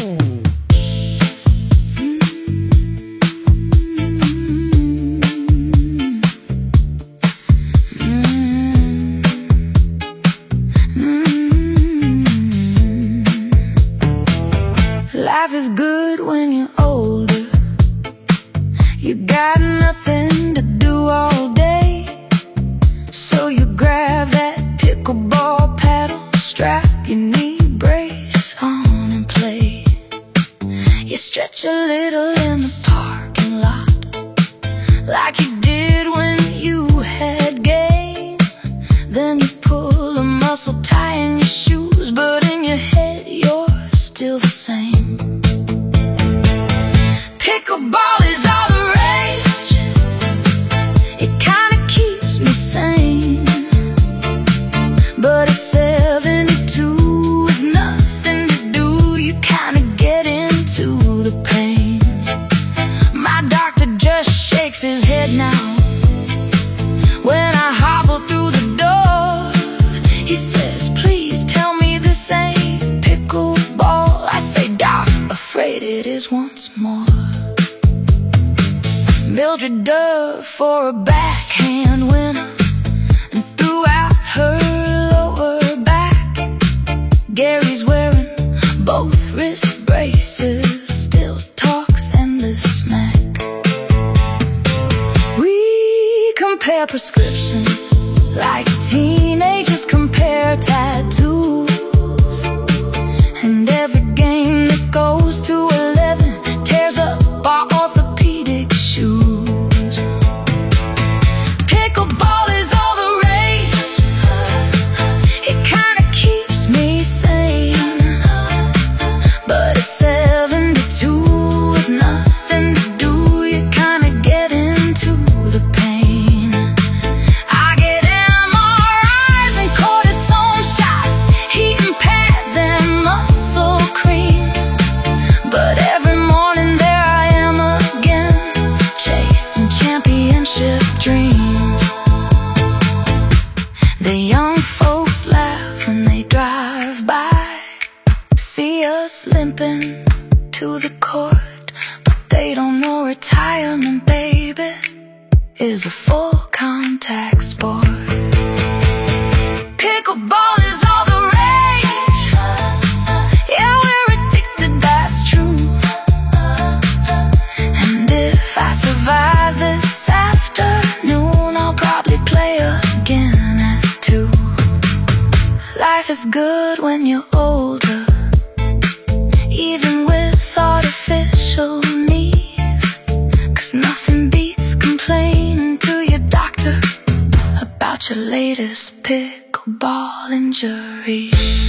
Life is good when you're older. You got nothing to do all day, so you grab that pickleball paddle, strap your knee brace on and play. You stretch a little in the parking lot, like you did when you had game. Then you pull a muscle, tying your shoes, but in your head you're still the same. Pickleball is all the rage. It kinda keeps me sane, but at 72 with nothing to do, you kinda get into the pain. My doctor just shakes his head now when I hobble through the door. He says, please tell me this ain't pickleball. I say, doc, afraid it is once more. Mildred dove for a backhand winner and threw out her lower back. Gary's wearing both wrist braces, still talks endless smack. We compare prescriptions like teenagers compare tattoos, and every game that goes to 11 tears up our orthopedic shoes. Pickleball is all the rage. It kinda keeps me sane, but at 72 with nothing to do, you kinda get into the pain. I get MRIs and cortisone shots, heating pads and muscle cream, but every morning there I am again, chasing championship dreams. The young folks laugh when they drive by, see us limping to the court, but they don't know retirement, baby, is a full contact sport. Pickleball is all the rage. Yeah, we're addicted, that's true. And if I survive this afternoon, I'll probably play again at 2. Life is good when you're older, even with artificial knees, 'cause nothing beats complaining to your doctor about your latest pickleball injury.